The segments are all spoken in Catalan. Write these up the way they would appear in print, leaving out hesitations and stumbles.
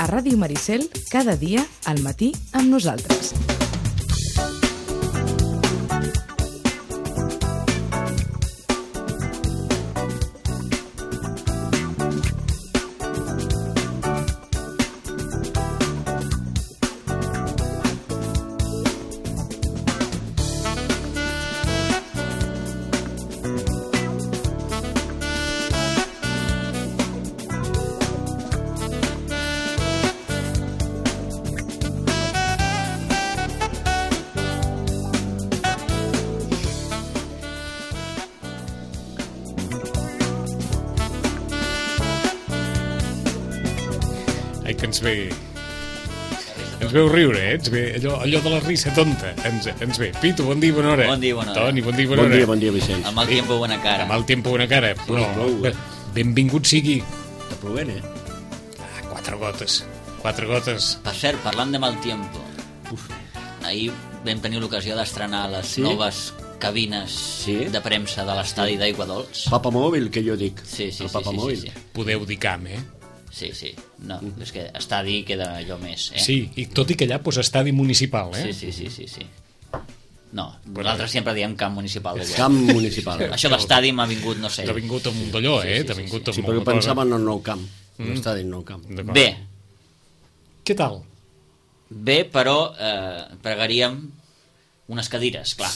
a Ràdio Maricel cada dia al matí amb nosaltres. Que ens veu riure, ens ve allò de la risa tonta, ens ve. Pitu, bon dia, bona hora. Bon dia, bona hora. Toni, bon dia, bona hora. Bon dia, Vicenç. Amb el tiempo buena cara. Amb el tiempo buena cara. Però, benvingut sigui. Està plovent, Quatre gotes. Per cert, parlant de mal tiempo, ahir vam tenir l'ocasió d'estrenar les noves cabines de premsa de l'estadi d'Aiguadols. Papamòbil, que jo dic. Sí. Podeu dir camp, Sí. No, és que estadi queda allò més, Sí, i tot i que allà posa estadi municipal, Sí. No, nosaltres sempre diem camp municipal. Camp municipal. Això d'estadi m'ha vingut, no sé. T'ha vingut amb un d'allò, T'ha vingut amb Sí, perquè pensava en el nou camp. L'estadi nou camp. Bé. Què tal? Bé, però pregaríem unes cadires, clar.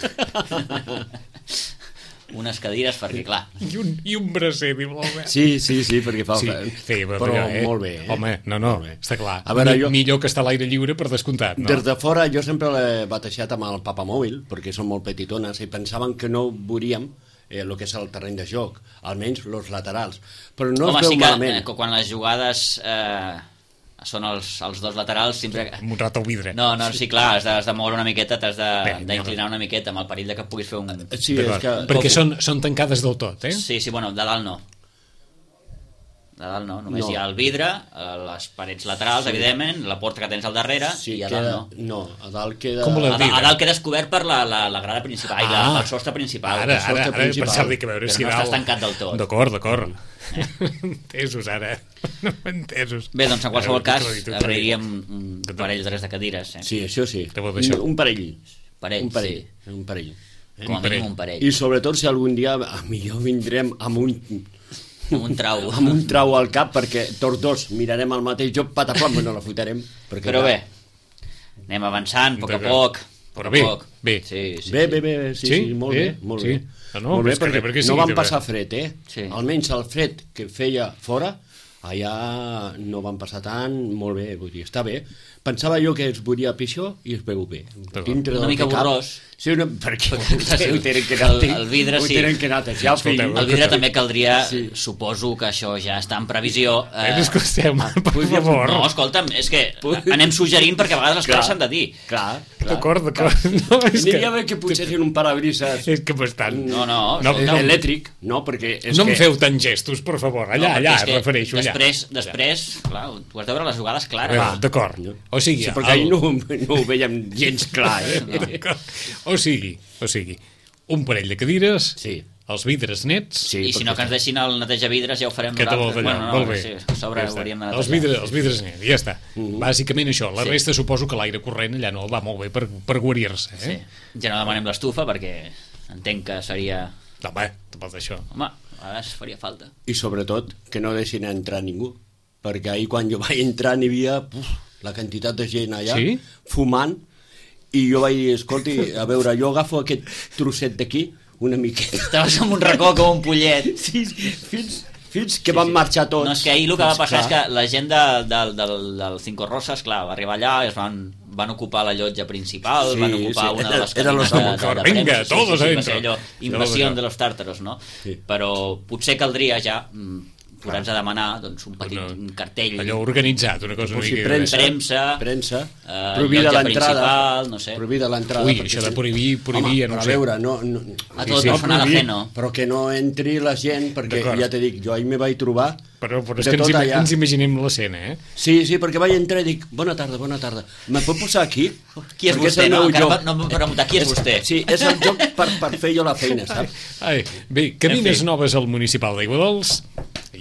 Unes cadires perquè, clar... I un bracer, diu l'Albert. Sí, perquè fa... Però molt bé, Home, no, està clar. A veure, millor que està a l'aire lliure, per descomptat, no? Des de fora jo sempre l'he batejat amb el papamòbil, perquè són molt petitones, i pensaven que no veuríem el que és el terreny de joc, almenys els laterals. Però no es veu malament. Que quan les jugades... són els dos laterals sempre... Amb un rat al vidre. No, sí, clar, has de moure una miqueta, t'has d'inclinar una miqueta amb el perill de que puguis fer un... Sí, és que... Perquè són tancades del tot, Sí, bueno, de dalt no. De dalt no, només hi ha el vidre, les parets laterals, evidentment, la porta que tens al darrere, i a dalt no. No, a dalt queda... Com voleu dir? A dalt queda descobert per la grada principal, el sostre principal. Ara, pensava que veure si no estàs tancat del tot. D'acord. Entesos, ara. No entesos. Bé, doncs en qualsevol cas agrairíem un parell de cadires. Sí, això sí. Un parell. Un parell. Com a mínim un parell. I sobretot si algun dia millor vindrem amb un trau. Amb un trau al cap, perquè tots dos mirarem el mateix joc, patapam, no la fotrem. Però bé, anem avançant a poc. Però bé. Bé, molt bé. Molt bé, perquè no van passar fred, almenys el fred que feia fora, allà no van passar tant, molt bé, vull dir, està bé. Pensava jo que es veuria pitjor i es veu bé. Una mica borrós. Sí, perquè el vidre sí. El vidre també caldria, suposo que això ja està en previsió. Per favor. No, escolta'm, és que anem suggerint perquè a vegades les coses s'han de dir. Clar. D'acord. Aniria bé que posessin un parabrises. És que bastant. No, elèctric, no, perquè... No em feu tant gestos, per favor. Allà, es refereixo, allà. Després, clar, tu has de veure les jugades clares. D'acord. O sigui... Sí, perquè ahir no ho veiem gens clar, O sigui, un parell de cadires, els vidres nets... I si no que ens deixin el neteja vidres ja ho farem nosaltres. Molt bé. Els vidres nets, ja està. Bàsicament això, la resta suposo que l'aire corrent allà no va molt bé per guarir-se. Ja no demanem l'estufa perquè entenc que seria... Home, tampoc això. Home, a vegades faria falta. I sobretot que no deixin entrar ningú, perquè ahir quan jo vaig entrar n'hi havia la quantitat de gent allà fumant. I jo vaig dir, escolti, a veure, jo agafo aquest trosset d'aquí, una miqueta. Estaves en un racó com un pollet. Sí, fins que van marxar tots. No, és que ahir el que va passar és que la gent del Cinco Rosas, clar, va arribar allà i es van ocupar la llotja principal, van ocupar una de les cabines de premsa, invasió de los tàrtaros, no? Però potser caldria ja... posar-nos a demanar un petit cartell, allò organitzat, una cosa premsa, prohibida l'entrada, no sé. Prohibida l'entrada. Ui, això de prohibir, no sé. A veure, a tot personal ajeno. Però que no entri la gent, perquè ja t'he dit, jo ahir me vaig trobar... Però és que ens imaginem l'escena, Sí, perquè vaig entrar i dic, bona tarda, me pot posar aquí? Qui és vostè? No m'he preguntat, qui és vostè? Sí, és el joc per fer jo la feina, saps? Bé, cabines noves al municipal d'Aiguadols,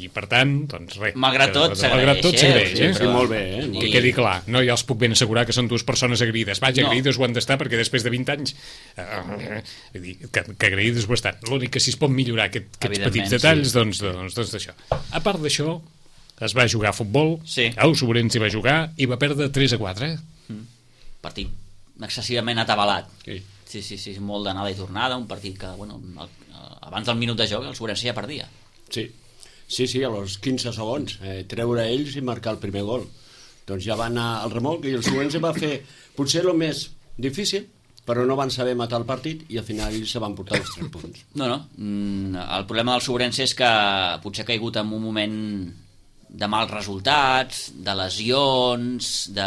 i per tant, doncs res. Malgrat tot s'agraeix. Sí, molt bé. Que quedi clar, no, jo els puc ben assegurar que són dues persones agraïdes. Vaja, agraïdes ho han d'estar, perquè després de 20 anys que agraïdes ho estan. L'únic que si es pot millorar aquests petits detalls, doncs d'això. A part d'això, es va jugar a futbol, el Sobrense hi va jugar i va perdre 3-4. Partit excessivament atabalat. Sí, molt d'anada i tornada, un partit que, abans del minut de joc el Sobrense ja perdia. Sí, a los 15 segons, treure ells i marcar el primer gol. Doncs ja va anar al remolc i el Sobrense va fer potser el més difícil, però no van saber matar el partit i al final ells se van portar els 3 punts. No, el problema del Sobrense és que potser ha caigut en un moment de mals resultats, de lesions,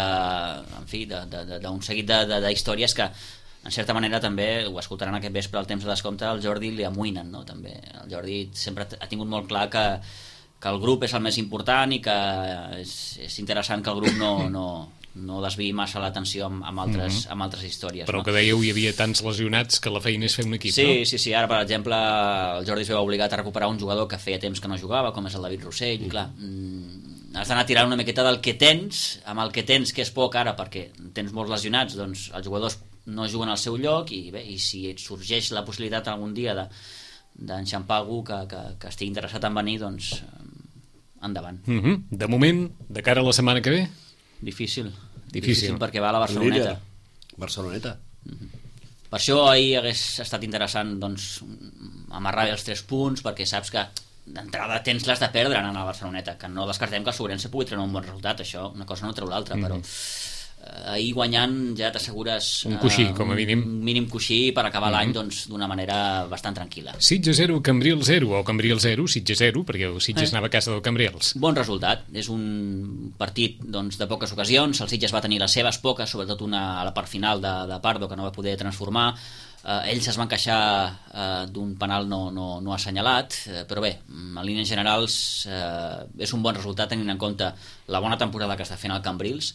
d'un seguit d'històries que, en certa manera, també, ho escoltaran aquest vespre al temps de descompte, el Jordi li amoïnen, no? També. El Jordi sempre ha tingut molt clar que el grup és el més important i que és interessant que el grup no desviï massa l'atenció amb altres històries. Però que dèieu, hi havia tants lesionats que la feina és fer un equip, no? Sí, ara, per exemple, el Jordi es veu obligat a recuperar un jugador que feia temps que no jugava, com és el David Rossell. Clar, has d'anar tirant una miqueta del que tens, amb el que tens, que és poc ara, perquè tens molts lesionats, doncs els jugadors no juguen al seu lloc i si et sorgeix la possibilitat algun dia d'enxampar algú que estigui interessat en venir, doncs endavant. De moment, de cara a la setmana que ve? Difícil perquè va a la Barceloneta. Barceloneta. Per això ahir hagués estat interessant, doncs, amarrar els 3 punts, perquè saps que d'entrada tens les de perdre anant a la Barceloneta, que no descartem que el Sobrense pugui treure un bon resultat, això, una cosa no treu l'altra, però ahir guanyant ja t'assegures un coixí, com a mínim. Un mínim coixí per acabar l'any d'una manera bastant tranquil·la. Sitges 0, Cambrils 0, o Cambrils 0, Sitges 0, perquè el Sitges anava a casa del Cambrils. Bon resultat, és un partit de poques ocasions, el Sitges va tenir les seves poques, sobretot una a la part final de Pardo, que no va poder transformar. Ells es van queixar d'un penal no assenyalat, però bé, en línies generals és un bon resultat tenint en compte la bona temporada que està fent el Cambrils,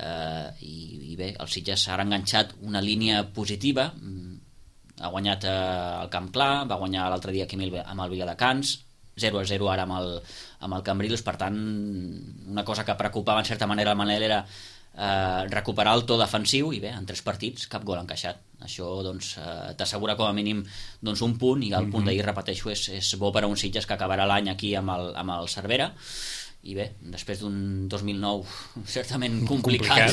i bé, el Sitges ha enganxat una línia positiva, ha guanyat el Camp Clar, va guanyar l'altre dia aquí amb el Viladecans, 0-0 ara amb el Cambrils. Per tant, una cosa que preocupava en certa manera el Manel era recuperar el to defensiu, i bé, en 3 partits cap gol encaixat. Això doncs t'assegura com a mínim un punt, i el punt d'ahir, repeteixo, és bo per a un Sitges que acabarà l'any aquí amb el Cervera. I bé, després d'un 2009 certament complicat,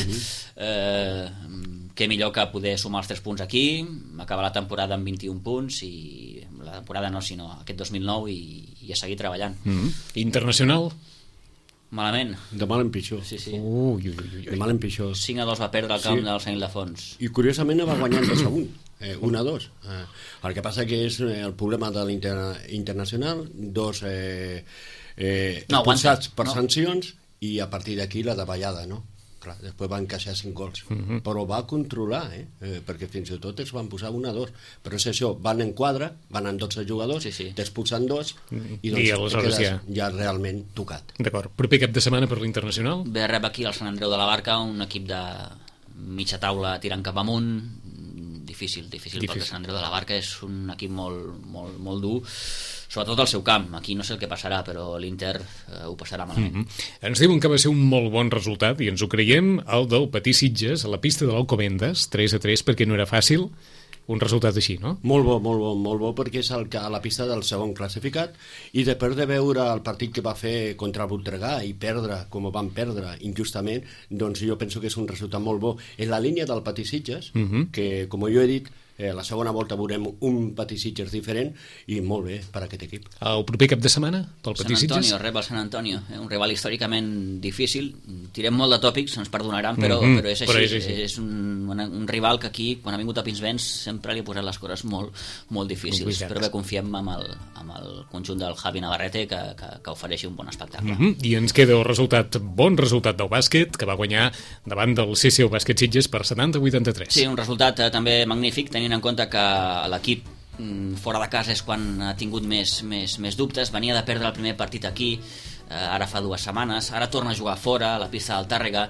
què millor que poder sumar els 3 punts aquí, acabar la temporada amb 21 punts, i la temporada no, sinó aquest 2009, i a seguir treballant. Internacional? Malament. De mal en pitjor. Sí. De mal en pitjor. 5-2 va perdre el camp del Sant Ildefons. I curiosament va guanyant 2-1. 1-2. El que passa que és el problema de l'internacional, 2 expulsats per sancions, i a partir d'aquí la davallada, no? Clar, després van encaixar 5 gols, però va controlar, perquè fins i tot es van posar 1-2, però és això, van en quadre, van en 12 jugadors, t'expulsen 2 i doncs quedes ja realment tocat. D'acord, proper cap de setmana per l'Internacional? Ve a rebre aquí el Sant Andreu de la Barca, un equip de mitja taula tirant cap amunt, difícil, perquè Sant Andreu de la Barca és un equip molt dur, sobretot al seu camp. Aquí no sé el que passarà, però l'Inter ho passarà malament. Ens diuen que va ser un molt bon resultat, i ens ho creiem, el del Patí Sitges a la pista de l'Alcobendas, 3-3, perquè no era fàcil un resultat així, no? Molt bo, perquè és a la pista del segon classificat, i després de veure el partit que va fer contra el Voltregà i perdre com van perdre injustament, doncs jo penso que és un resultat molt bo. En la línia del Patí Sitges, que com jo he dit, la segona volta veurem un Patí Sitges diferent, i molt bé per a aquest equip. El proper cap de setmana pel Patí Sitges? Sant Antonio, rep el Sant Antonio, un rival històricament difícil, tirem molt de tòpics, ens perdonaran, però és així, és un rival que aquí, quan ha vingut a Pinsbens, sempre li ha posat les coses molt difícils, però bé, confiem amb el conjunt del Javi Navarrete que ofereixi un bon espectacle. I ens queda el bon resultat del bàsquet, que va guanyar davant del CCU Bàsquet Sitges per 70-83. Sí, un resultat també magnífic, tenint en compte que l'equip fora de casa és quan ha tingut més dubtes. Venia de perdre el primer partit aquí, ara fa 2 setmanes, ara torna a jugar fora, a la pista del Tàrrega.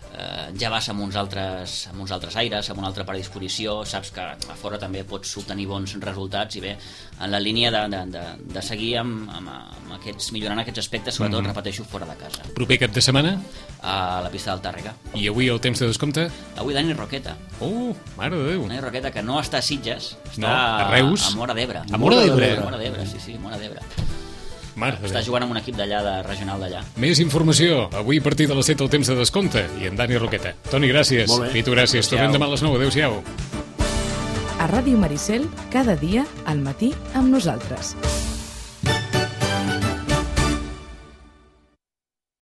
ja vas amb uns altres aires, amb una altra predisposició, saps que a fora també pots obtenir bons resultats, i bé, en la línia de seguir millorant aquests aspectes, sobretot, repeteixo, fora de casa. Proper cap de setmana? A la pista del Tàrrega. I avui el temps de descompte? Avui Dani Roqueta. Mare de Déu. Dani Roqueta, que no està a Sitges, està a Reus. A Móra d'Ebre. A Móra d'Ebre? A Móra d'Ebre, sí, Móra d'Ebre. Està jugant amb un equip d'allà, de regional d'allà. Més informació, avui a partir de les 7 el temps de descompte, i en Dani Roqueta. Toni, gràcies. Pitu, gràcies. Tornem demà a les 9. Adéu-siau. A Ràdio Maricel, cada dia, al matí, amb nosaltres.